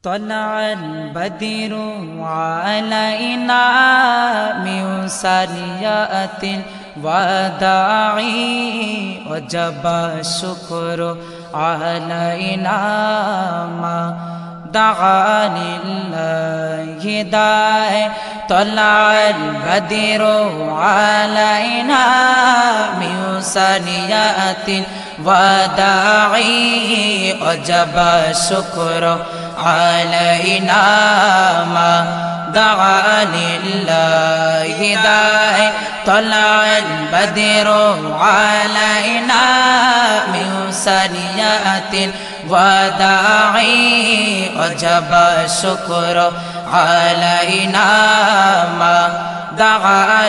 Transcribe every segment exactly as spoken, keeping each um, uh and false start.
طلع البدر علينا من سريات وداعي وجب الشكر علينا ما دعا لله داعي طلع البدر علينا من سريات وداعي وجب الشكر علينا ما دعا لله داعي طلع البدر علينا من سريات وداعي وجب الشكر علينا ما دعا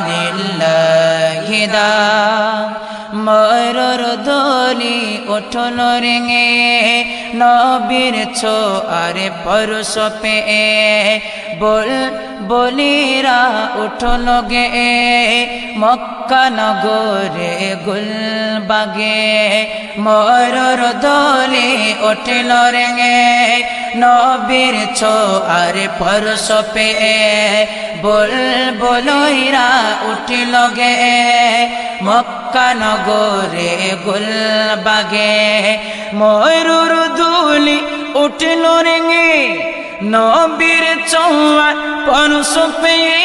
لله داعي মরর দলি উঠল রেঙে নবীর ছোয়ারে পরশ পেয়ে বল বলিরা উঠল গে মক্কা নগরে গুলবাগে মরর দলি উঠল রেঙে নবীর ছোয়ারে পরশ পেয়ে বল বলইরা উঠল গে মক্কা নগরে গুলবাগে ময়ূর দুলি উঠল রেঙে নবীর চৌয়ার পরশ পেয়ে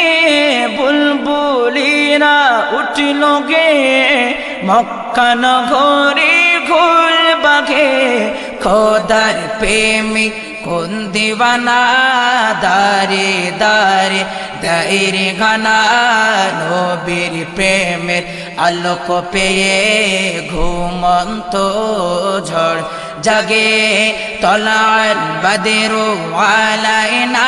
বুলবুলিরা উঠল গে মক্কা নগরে গুলবাগে খোদার প্রেমিক কোন দিওয়ানা দারে দারে দাইরে গানা নবীর প্রেমের আলোক পেয়ে ঘুমন্ত ঝড় জাগে তলার বাদেরু আলাইনা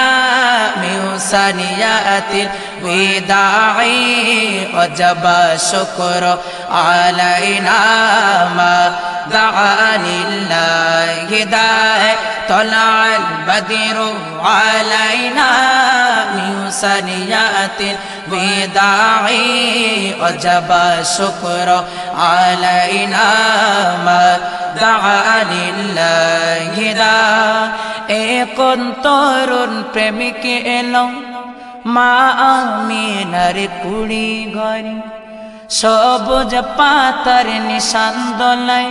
মিউসানিয়াতিল বিদাই ওয়াজাবা শুকর আলাইনা মা دعا لله داعي طلع البدر علينا من سنيات الوداع وجب الشكر علينا ما دعا لله داعي কোন্তর প্রেমিক এলো মা আমিনার কুড়ি ঘরে সবুজ পাতার নিশান দোলায়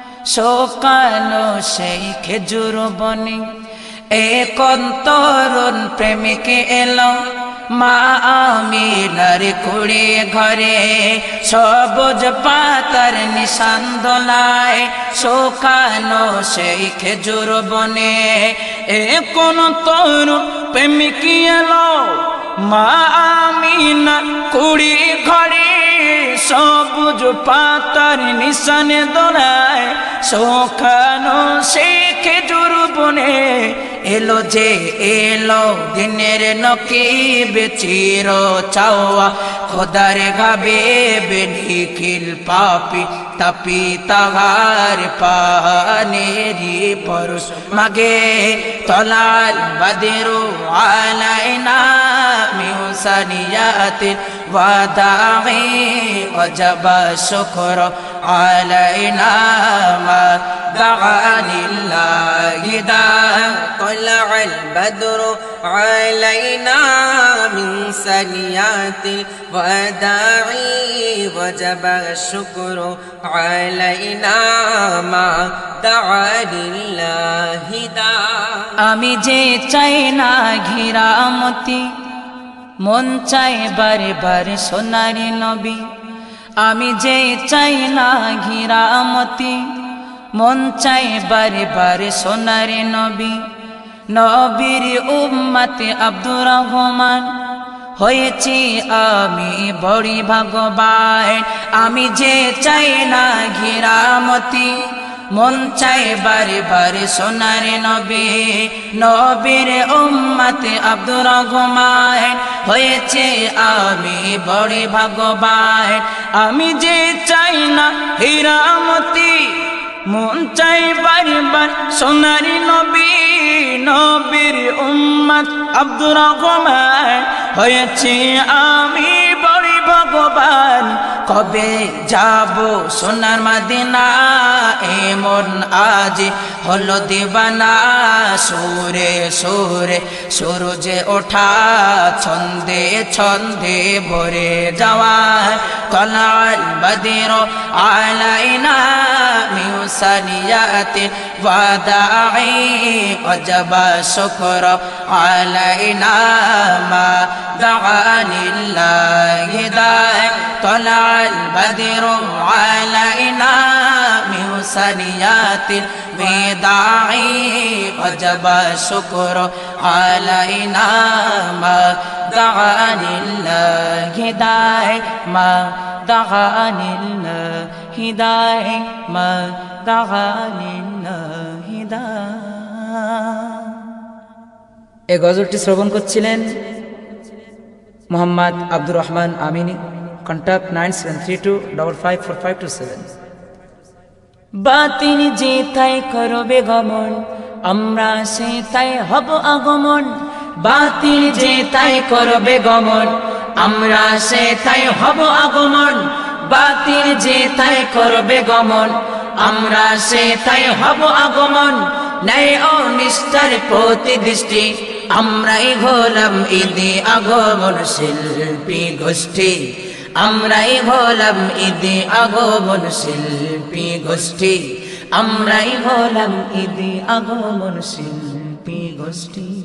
শোকালো সেই খেজুর বনে এক তরুণ প্রেমিক এলো মা আমিনার কুড়ি ঘরে সবুজ পাতার নিশান দোলায় শোকালো সেই খেজুর বনে এক তরুণ প্রেমিক এলো মা আমিনার কুড়ি ঘরে সবুজ পাতার নিশানে দোলায় শোকানো সে খেজুর বনে এলো যে এলো দিনের নকিব চির চাওয়া খোদার গাবে বেনিখিল পাপি তাপি তাহার পানেরি পরশ মাগে তলাল বাদেরু আলাইনা মিউসানিয়াতিল ওয়াদাই ওয়াজাবা শুকর আলাইনা মা دعا لله داعي طلع البدر علينا من سنيات الوداع وجب الشكر علينا ما دعا لله داعي আমি যে চাই না ঘিরামতি মন চাই বারে বারে সোনারি নবী আমি যে চাই না ঘিরামতি মন চাই বারে বারে সোনারে নবী নবীর উম্মতে আব্দুর রহমান হয়েছি আমি বড়ি ভাগ্যবান আমি যে চাই না ঘিরামতি মন চাই বারে বারে সোনারে নবী নবীর উম্মতে আব্দুর রহমান হয়েছে আমি বড়ি ভাগ্যবান আমি যে চাই না হীরামতি মন চাই বারবার সোনারি নবী নবীর উম্মত আব্দুর রহমান হয়েছে আমি বড়ি ভগবান কবে যাব সোনার মদিনা এমন আজ হলো দিবানা সুরে সুরে সূরজে ওঠা ছন্দে ছন্দে ভরে যাওয়া তলাল বদির আলাইনা মিন সানিয়াতি ওয়াদাই ওয়াজব শুকর আলাইনা মা দাআনিল্লাহি দাই তলাল বদির আলাইনা মিন সানিয়াতি ওয়াদাই ওয়াজব শুকর আলাইনা মা দাআনিল্লাহি দাই মা দাআনিল্লাহি দাই মা দাআনিল্লাহি দাই। এই গজলটি শ্রবণ করছিলেন Mohammad Abdur Rahman Amini. Contact nine seven three two double five four five two seven. বাতিল যে তাই করবে গমন আমরা সে তাই হব আগমন। বাতিল যে তাই করবে গমন আমরা সে তাই হব আগমন। বাতিল যে তাই করবে গমন আমরা সে তাই হব আগমন। ন্যায় ও নিষ্ঠার প্রতি দৃষ্টি আমরাই হলাম ঈদে আগমন শিল্পী গোষ্ঠী। আমরাই হলাম ঈদে আগমন শিল্পী গোষ্ঠী। আমরাই হলাম ঈদে আগমন শিল্পী গোষ্ঠী।